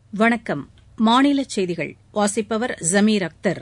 வணக்கம். மாநிலச் செய்திகள் வாசிப்பவர் ஜமீர் அக்தர்.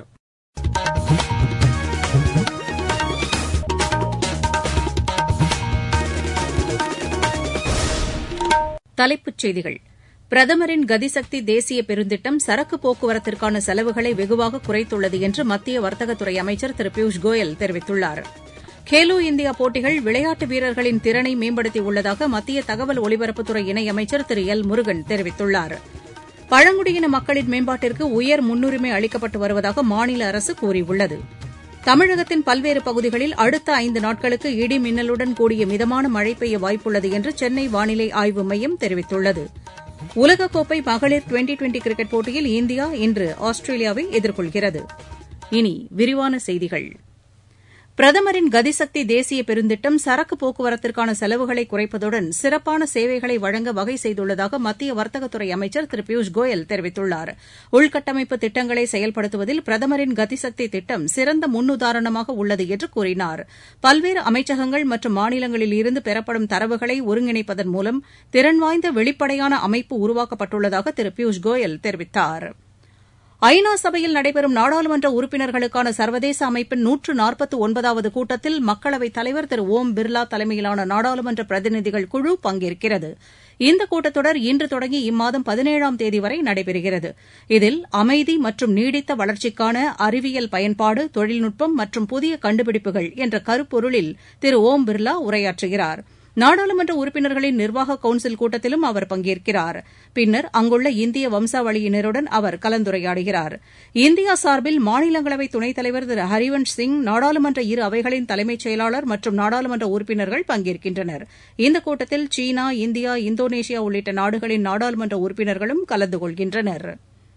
தலைப்புச் செய்திகள். பிரதமரின் கதிசக்தி தேசிய பெருந்திட்டம் சரக்கு போக்குவரத்திற்கான செலவுகளை வெகுவாக குறைத்துள்ளது என்று மத்திய வர்த்தகத்துறை அமைச்சர் திரு பியூஷ் கோயல் தெரிவித்துள்ளார். கேலோ இந்தியா போட்டிகள் விளையாட்டு வீரர்களின் திறனை மேம்படுத்தியுள்ளதாக மத்திய தகவல் ஒலிபரப்புத்துறை இணையமைச்சர் திரு எல் முருகன் தெரிவித்துள்ளார். பழங்குடியின மக்களின் மேம்பாட்டிற்கு உயர் முன்னுரிமை அளிக்கப்பட்டு வருவதாக மாநில அரசு கூறியுள்ளது. தமிழகத்தின் பல்வேறு பகுதிகளில் அடுத்த 5 நாட்களுக்கு இடி மின்னலுடன் கூடிய மிதமான மழை பெய்ய வாய்ப்புள்ளது என்று சென்னை வானிலை ஆய்வு மையம் தெரிவித்துள்ளது. உலகக்கோப்பை மகளிர் டுவெண்டி கிரிக்கெட் போட்டியில் இந்தியா இன்று ஆஸ்திரேலியாவை எதிர்கொள்கிறது. இனி விரிவான செய்திகள். பிரதமரின் கதிசக்தி தேசிய பெருந்திட்டம் சரக்கு போக்குவரத்திற்கான செலவுகளை குறைப்பதுடன் சிறப்பான சேவைகளை வழங்க வகை செய்துள்ளதாக மத்திய வர்த்தகத்துறை அமைச்சர் திரு பியூஷ் கோயல் தெரிவித்துள்ளார். உள்கட்டமைப்பு திட்டங்களை செயல்படுத்துவதில் பிரதமரின் கதிசக்தி திட்டம் சிறந்த முன்னுதாரணமாக உள்ளது என்று கூறினார். பல்வேறு அமைச்சகங்கள் மற்றும் மாநிலங்களில் இருந்து பெறப்படும் தரவுகளை ஒருங்கிணைப்பதன் மூலம் திறன் வாய்ந்த வெளிப்படையான அமைப்பு உருவாக்கப்பட்டுள்ளதாக திரு பியூஷ் கோயல் தெரிவித்தார். ஐநா சபையில் நடைபெறும் நாடாளுமன்ற உறுப்பினர்களுக்கான சர்வதேச அமைப்பின் 149வது கூட்டத்தில் மக்களவைத் தலைவர் திரு ஓம் பிர்லா தலைமையிலான நாடாளுமன்ற பிரதிநிதிகள் குழு பங்கேற்கிறது. இந்த கூட்டத்தொடர் இன்று தொடங்கி இம்மாதம் 17ஆம் தேதி வரை நடைபெறுகிறது. இதில் அமைதி மற்றும் நீடித்த வளர்ச்சிக்கான அறிவியல் பயன்பாடு, தொழில்நுட்பம் மற்றும் புதிய கண்டுபிடிப்புகள் என்ற கருப்பொருளில் திரு ஓம் பிர்லா உரையாற்றுகிறார். நாடாளுமன்ற உறுப்பினர்களின் நிர்வாக கவுன்சில் கூட்டத்திலும் அவர் பங்கேற்கிறார். பின்னர் அங்குள்ள இந்திய வம்சாவளியினருடன் அவர் கலந்துரையாடுகிறார். இந்தியா சார்பில் மாநிலங்களவை துணைத் தலைவர் திரு ஹரிவன்ஷ் சிங், நாடாளுமன்ற இரு அவைகளின் தலைமைச் செயலாளர் மற்றும் நாடாளுமன்ற உறுப்பினர்கள் பங்கேற்கின்றனர். இந்த கூட்டத்தில் சீனா, இந்தியா, இந்தோனேஷியா உள்ளிட்ட நாடுகளின் நாடாளுமன்ற உறுப்பினர்களும் கலந்து கொள்கின்றனர்.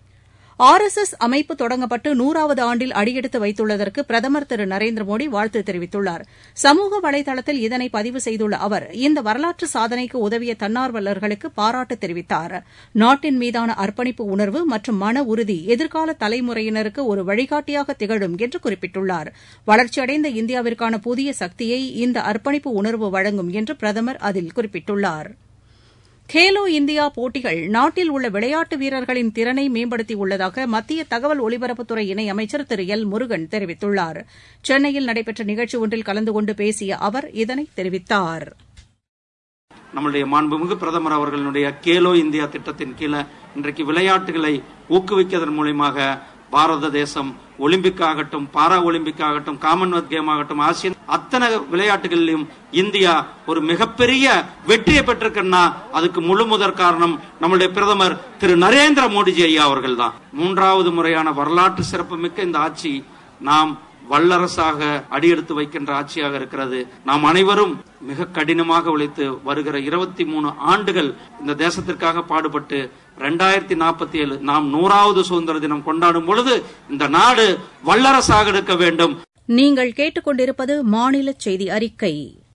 RSS அமைப்பு தொடங்கப்பட்டு 100வது ஆண்டில் அடியெடுத்து வைத்துள்ளதற்கு பிரதமர் திரு நரேந்திர மோடி வாழ்த்து தெரிவித்துள்ளார். சமூக வலைதளத்தில் இதனை பதிவு செய்துள்ள அவர் இந்த வரலாற்று சாதனைக்கு உதவிய தன்னார்வலர்களுக்கு பாராட்டு தெரிவித்தார். நாட்டின் மீதான அர்ப்பணிப்பு உணர்வு மற்றும் மன உறுதி எதிர்கால தலைமுறையினருக்கு ஒரு வழிகாட்டியாக திகழும் என்று குறிப்பிட்டுள்ளார். வளர்ச்சியடைந்த இந்தியாவிற்கான புதிய சக்தியை இந்த அர்ப்பணிப்பு உணர்வு வழங்கும் என்று பிரதமர் அதில் குறிப்பிட்டுள்ளார். கேலோ இந்தியா போட்டிகள் நாட்டில் உள்ள விளையாட்டு வீரர்களின் திறனை மேம்படுத்தியுள்ளதாக மத்திய தகவல் ஒலிபரப்புத்துறை இணையமைச்சர் திரு எல் முருகன் தெரிவித்துள்ளார். சென்னையில் நடைபெற்ற நிகழ்ச்சி ஒன்றில் கலந்து கொண்டு பேசிய அவர் இதனை தெரிவித்தார். நம்முடைய மாண்புமிகு பிரதமர் அவர்களுடைய கேலோ இந்தியா திட்டத்தின் கீழே இன்றைக்கு விளையாட்டுகளை ஊக்குவிப்பதன் மூலமாக பாரத தேசம் ஒலிம்பிக் ஆகட்டும், பாரா ஒலிம்பிக் ஆகட்டும், காமன்வெல்த் கேம் ஆகட்டும், ஆசியன் அத்தனை விளையாட்டுகளிலும் இந்தியா ஒரு மிகப்பெரிய வெற்றியை பெற்றிருக்கா. அதுக்கு முழு முதற் காரணம் நம்முடைய பிரதமர் திரு நரேந்திர மோடிஜி ஐயா அவர்கள் தான். 3வது முறையான வரலாற்று சிறப்புமிக்க இந்த ஆட்சி நாம் வல்லரசாக அடியெடுத்து வைக்கின்ற ஆட்சியாக இருக்கிறது. நாம் அனைவரும் மிக கடினமாக உழைத்து வருகிற 23 ஆண்டுகள் இந்த தேசத்திற்காக பாடுபட்டு 2047 நாம் 100வது சுதந்திர தினம் கொண்டாடும் பொழுது இந்த நாடு வல்லரசாக இருக்க வேண்டும். நீங்கள் கேட்டுக்கொண்டிருப்பது மாநில செய்தி அறிக்கை.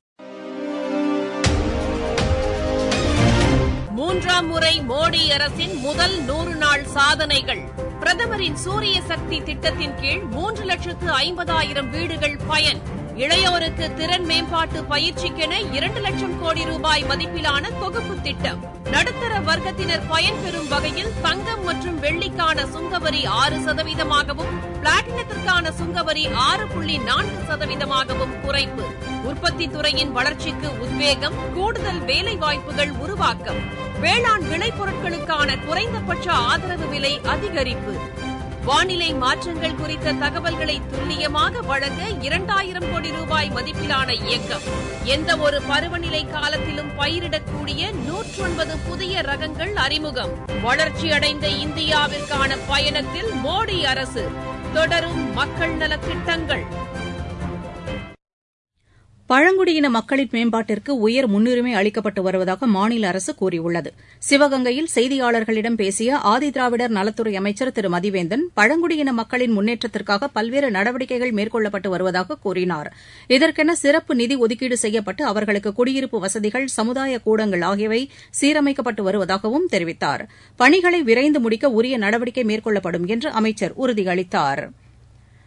3ஆம் முறை மோடி அரசின் முதல் 100 நாள் சாதனைகள். பிரதமரின் சூரிய சக்தி திட்டத்தின் கீழ் 3,50,000 வீடுகள் பயன். இளையோருக்கு திறன் மேம்பாட்டு பயிற்சிக்கென 2 லட்சம் கோடி ரூபாய் மதிப்பிலான தொகுப்பு திட்டம். நடுத்தர வர்க்கத்தினர் பயன்பெறும் வகையில் தங்கம் மற்றும் வெள்ளிக்கான சுங்கவரி 6%, பிளாட்டினத்திற்கான சுங்கவரி 6.4%, குறைப்பு. உற்பத்தி துறையின் வளர்ச்சிக்கு உத்வேகம், கூடுதல் வேலை வாய்ப்புகள் உருவாக்கம். வேளாண் விளைபொருட்களுக்கான குறைந்தபட்ச ஆதரவு விலை அதிகரிப்பு. வானிலை மாற்றங்கள் குறித்த தகவல்களை துல்லியமாக வழங்க 2000 கோடி ரூபாய் மதிப்பிலான இயக்கம். எந்த ஒரு பருவநிலை காலத்திலும் பயிரிடக்கூடிய 109 புதிய ரகங்கள் அறிமுகம். வளர்ச்சியடைந்த இந்தியாவிற்கான பயணத்தில் மோடி அரசு. தொடரும் மக்கள் நலத் திட்டங்கள். பழங்குடியின மக்களின் மேம்பாட்டிற்கு உயர் முன்னுரிமை அளிக்கப்பட்டு வருவதாக மாநில அரசு கூறியுள்ளது. சிவகங்கையில் செய்தியாளர்களிடம் பேசிய ஆதிதிராவிடர் நலத்துறை அமைச்சர் திரு மதிவேந்தன், பழங்குடியின மக்களின் முன்னேற்றத்திற்காக பல்வேறு நடவடிக்கைகள் மேற்கொள்ளப்பட்டு வருவதாக கூறினார். இதற்கென சிறப்பு நிதி ஒதுக்கீடு செய்யப்பட்டு அவர்களுக்கு குடியிருப்பு வசதிகள், சமுதாய கூடங்கள் ஆகியவை சீரமைக்கப்பட்டு வருவதாகவும் தெரிவித்தார். பணிகளை விரைந்து முடிக்க உரிய நடவடிக்கை மேற்கொள்ளப்படும் என்று அமைச்சர் உறுதியளித்தார்.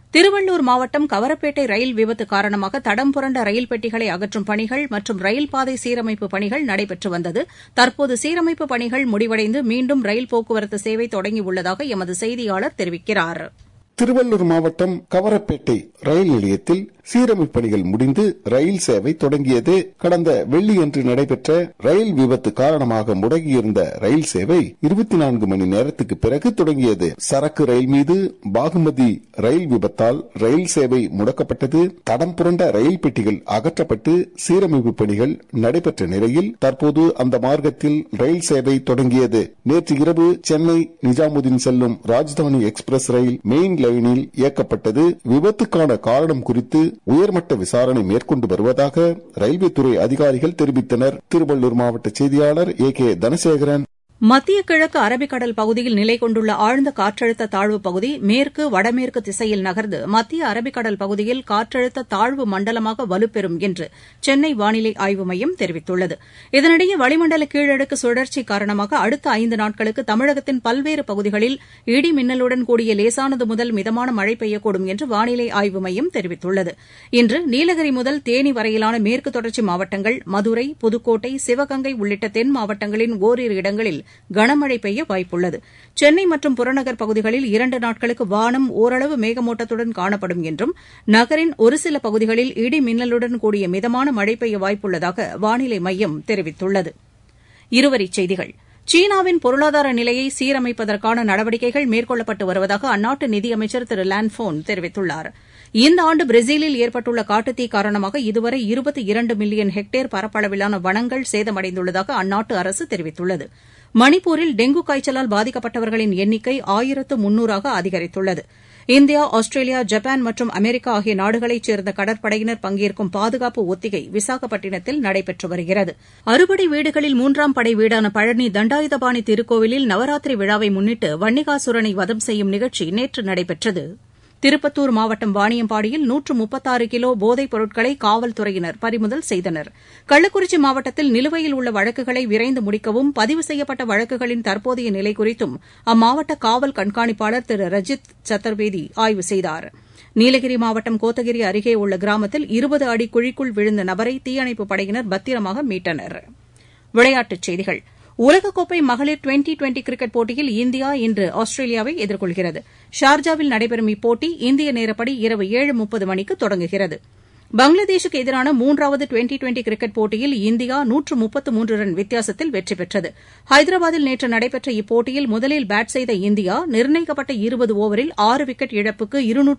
திருவள்ளூர் மாவட்டம் கவரப்பேட்டை ரயில் விபத்து காரணமாக தடம் புரண்ட ரயில் பெட்டிகளை அகற்றும் பணிகள் மற்றும் ரயில் பாதை சீரமைப்பு பணிகள் நடைபெற்று வந்தது. தற்போது சீரமைப்பு பணிகள் முடிவடைந்து மீண்டும் ரயில் போக்குவரத்து சேவை தொடங்கியுள்ளதாக எமது செய்தியாளர் தெரிவிக்கிறார். திருவள்ளூர் மாவட்டம் கவரப்பேட்டை ரயில் நிலையத்தில் சீரமைப்பு பணிகள் முடிந்து ரயில் சேவை தொடங்கியது. கடந்த வெள்ளியன்று நடைபெற்ற ரயில் விபத்து காரணமாக முடங்கியிருந்த ரயில் சேவை 24 மணி நேரத்துக்கு பிறகு தொடங்கியது. சரக்கு ரயில் மீது பாகுமதி ரயில் விபத்தால் ரயில் சேவை முடக்கப்பட்டது. தடம் புரண்ட ரயில் பெட்டிகள் அகற்றப்பட்டு சீரமைப்பு பணிகள் நடைபெற்ற நிலையில் தற்போது அந்த மார்க்கத்தில் ரயில் சேவை தொடங்கியது. நேற்று இரவு சென்னை நிஜாமுதீன் செல்லும் ராஜ்தானி எக்ஸ்பிரஸ் ரயில் மெயின் லைனில் இயக்கப்பட்டது. விபத்துக்கான காரணம் குறித்து உயர்மட்ட விசாரணை மேற்கொண்டு வருவதாக ரயில்வே துறை அதிகாரிகள் தெரிவித்தனர். திருவள்ளூர் மாவட்ட செய்தியாளர் A.K. தனசேகரன். மத்திய கிழக்கு அரபிக்கடல் பகுதியில் நிலை கொண்டுள்ள ஆழ்ந்த காற்றழுத்த தாழ்வுப் பகுதி மேற்கு வடமேற்கு திசையில் நகர்ந்து மத்திய அரபிக்கடல் பகுதியில் காற்றழுத்த தாழ்வு மண்டலமாக வலுப்பெறும் என்று சென்னை வானிலை ஆய்வு மையம் தெரிவித்துள்ளது. இதனிடையே வளிமண்டல கீழடுக்கு சுழற்சி காரணமாக அடுத்த 5 நாட்களுக்கு தமிழகத்தின் பல்வேறு பகுதிகளில் இடி மின்னலுடன் கூடிய லேசானது முதல் மிதமான மழை பெய்யக்கூடும் என்று வானிலை ஆய்வு மையம் தெரிவித்துள்ளது. இன்று நீலகிரி முதல் தேனி வரையிலான மேற்கு தொடர்ச்சி மாவட்டங்கள், மதுரை, புதுக்கோட்டை, சிவகங்கை உள்ளிட்ட தென் மாவட்டங்களின் ஓரிரு இடங்களில் கனமழை பெய்ய வாய்ப்புள்ளது. சென்னை மற்றும் புறநகர் பகுதிகளில் 2 நாட்களுக்கு வானம் ஓரளவு மேகமூட்டத்துடன் காணப்படும் என்றும் நகரின் ஒரு சில பகுதிகளில் இடி மின்னலுடன் கூடிய மிதமான மழை பெய்ய வாய்ப்புள்ளதாக வானிலை மையம் தெரிவித்துள்ளது. இருவரிச் செய்திகள். சீனாவின் பொருளாதார நிலையை சீரமைப்பதற்கான நடவடிக்கைகள் மேற்கொள்ளப்பட்டு வருவதாக அந்நாட்டு நிதியமைச்சர் திரு லான்ஃபோன் தெரிவித்துள்ளார். இந்த ஆண்டு பிரேசிலில் ஏற்பட்டுள்ள காட்டுத்தீ காரணமாக இதுவரை 22 மில்லியன் ஹெக்டேர் பரப்பளவிலான வனங்கள் சேதமடைந்துள்ளதாக அந்நாட்டு அரசு தெரிவித்துள்ளது. மணிப்பூரில் டெங்கு காய்ச்சலால் பாதிக்கப்பட்டவர்களின் எண்ணிக்கை 1300ஆக அதிகரித்துள்ளது. இந்தியா, ஆஸ்திரேலியா, ஜப்பான் மற்றும் அமெரிக்கா ஆகிய நாடுகளைச் சேர்ந்த கடற்படையினர் பங்கேற்கும் பாதுகாப்பு ஒத்திகை விசாகப்பட்டினத்தில் நடைபெற்று வருகிறது. அறுபடை வீடுகளில் 3ஆம் படை வீடான பழனி தண்டாயுதபாணி திருக்கோவிலில் நவராத்திரி விழாவை முன்னிட்டு வன்னிகாசுரனை வதம் செய்யும் நிகழ்ச்சி நேற்று நடைபெற்றது. திருப்பத்தூர் மாவட்டம் வாணியம்பாடியில் 136 கிலோ போதைப் பொருட்களை காவல்துறையினர் பறிமுதல் செய்தனர். கள்ளக்குறிச்சி மாவட்டத்தில் நிலுவையில் உள்ள வழக்குகளை விரைந்து முடிக்கவும், பதிவு செய்யப்பட்ட வழக்குகளின் தற்போதைய நிலை குறித்தும் அம்மாவட்ட காவல் கண்காணிப்பாளர் திரு ரஜித் சதுர்வேதி ஆய்வு செய்தார். நீலகிரி மாவட்டம் கோத்தகிரி அருகே உள்ள கிராமத்தில் 20 அடி குழிக்குள் விழுந்த நபரை தீயணைப்புப் படையினர் பத்திரமாக மீட்டனர். விளையாட்டுச் செய்திகள். உலகக்கோப்பை மகளிர் டுவெண்டி கிரிக்கெட் போட்டியில் இந்தியா இன்று ஆஸ்திரேலியாவை எதிர்கொள்கிறது. ஷார்ஜாவில் நடைபெறும் இப்போட்டி இந்திய நேரப்படி இரவு 7:30 மணிக்கு தொடங்குகிறது. பங்களாதேஷுக்கு எதிரான 3வது டுவெண்டி கிரிக்கெட் போட்டியில் இந்தியா 133 ரன் வித்தியாசத்தில் வெற்றி பெற்றது. ஹைதராபாத்தில் நேற்று நடைபெற்ற இப்போட்டியில் முதலில் பேட் செய்த இந்தியா நிர்ணயிக்கப்பட்ட 20 ஓவரில் 6 விக்கெட் இழப்புக்கு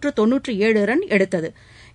297 ரன் எடுத்தது.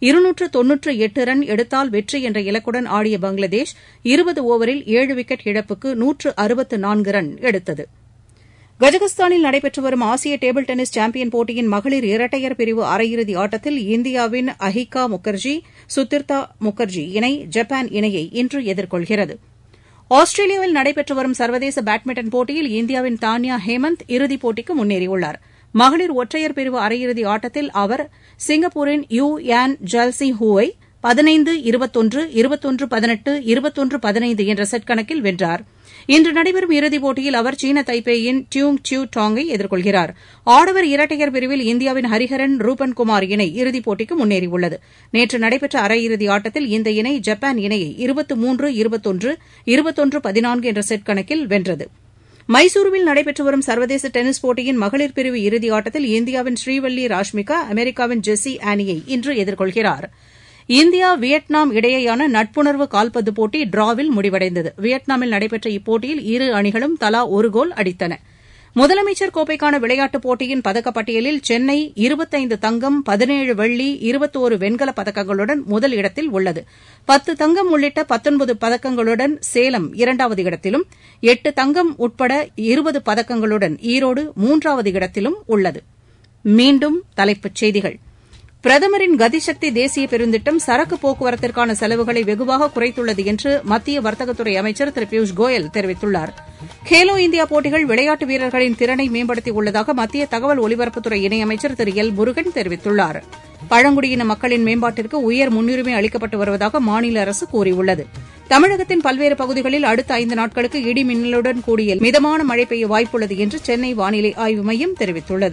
298 ரன் எடுத்தால் வெற்றி என்ற இலக்குடன் ஆடிய பங்களாதேஷ் 20 ஓவரில் 7 விக்கெட் இழப்புக்கு 164 ரன் எடுத்தது. கஜகஸ்தானில் நடைபெற்று வரும் ஆசிய டேபிள் டென்னிஸ் சாம்பியன் போட்டியின் மகளிர் இரட்டையர் பிரிவு அரையிறுதி ஆட்டத்தில் இந்தியாவின் அஹிகா முகர்ஜி, சுதிர்தா முகர்ஜி இணை ஜப்பான் இணையை இன்று எதிர்கொள்கிறது. ஆஸ்திரேலியாவில் நடைபெற்று வரும் சர்வதேச பேட்மிண்டன் போட்டியில் இந்தியாவின் தான்யா ஹேமந்த் இறுதிப் போட்டிக்கு முன்னேறியுள்ளார். மகளிர் ஒற்றையர் பிரிவு அரையிறுதி ஆட்டத்தில் அவர் சிங்கப்பூரின் யூ யான் ஜல்சி ஹூவை 15-21, 21-18, 21-15 என்ற செட் கணக்கில் வென்றார். இன்று நடைபெறும் இறுதிப் போட்டியில் அவர் சீன தைப்பேயின் டியூங் சியூ டாங்கை எதிர்கொள்கிறார். ஆடவர் இரட்டையர் பிரிவில் இந்தியாவின் ஹரிஹரன், ரூபன் குமார் இணை இறுதிப் போட்டிக்கு முன்னேறியுள்ளது. நேற்று நடைபெற்ற அரையிறுதி ஆட்டத்தில் இந்த இணை ஜப்பான் இணையை 23-21, 21-14 என்ற செட் கணக்கில் வென்றது. மைசூருவில் நடைபெற்று வரும் சர்வதேச டென்னிஸ் போட்டியின் மகளிர் பிரிவு இறுதி ஆட்டத்தில் இந்தியாவின் ஸ்ரீவல்லி ராஷ்மிகா அமெரிக்காவின் ஜெஸ்ஸி ஆனியை இன்று எதிர்கொள்கிறார். இந்தியா, வியட்நாம் இடையேயான நட்புணர்வு கால்பந்து போட்டி டிராவில் முடிவடைந்தது. வியட்நாமில் நடைபெற்ற இப்போட்டியில் இரு அணிகளும் தலா ஒரு கோல் அடித்தன. முதலமைச்சர் கோப்பைக்கான விளையாட்டுப் போட்டியின் பதக்கப்பட்டியலில் சென்னை 25 தங்கம், 17 வெள்ளி, 21 வெண்கலப் பதக்கங்களுடன் முதல் இடத்தில் உள்ளது. 10 தங்கம் உள்ளிட்ட 19 பதக்கங்களுடன் சேலம் 2வது இடத்திலும், 8 தங்கம் உட்பட 20 பதக்கங்களுடன் ஈரோடு 3வது இடத்திலும் உள்ளது. மீண்டும் தலைப்புச் செய்திகள். பிரதமரின் கதிசக்தி தேசிய பெருந்திட்டம் சரக்கு போக்குவரத்திற்கான செலவுகளை வெகுவாக குறைத்துள்ளது என்று மத்திய வர்த்தகத்துறை அமைச்சர் திரு பியூஷ் கோயல் தெரிவித்துள்ளார். கேலோ இந்தியா போட்டிகள் விளையாட்டு வீரர்களின் திறனை மேம்படுத்தியுள்ளதாக மத்திய தகவல் ஒலிபரப்புத்துறை இணையமைச்சர் திரு எல் முருகன் தெரிவித்துள்ளார். பழங்குடியின மக்களின் மேம்பாட்டிற்கு உயர் முன்னுரிமை அளிக்கப்பட்டு வருவதாக மாநில அரசு கூறியுள்ளது. தமிழகத்தின் பல்வேறு பகுதிகளில் அடுத்த 5 நாட்களுக்கு இடி மின்னலுடன் கூடிய மிதமான மழை பெய்ய வாய்ப்புள்ளது என்று சென்னை வானிலை ஆய்வு மையம் தெரிவித்துள்ளது.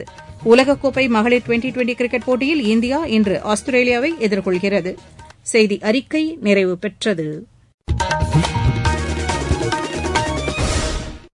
உலகக்கோப்பை மகளிர் டுவெண்டி கிரிக்கெட் போட்டியில் இந்தியா இன்று ஆஸ்திரேலியாவை எதிர்கொள்கிறது. செய்தி அறிக்கை நிறைவு பெற்றது.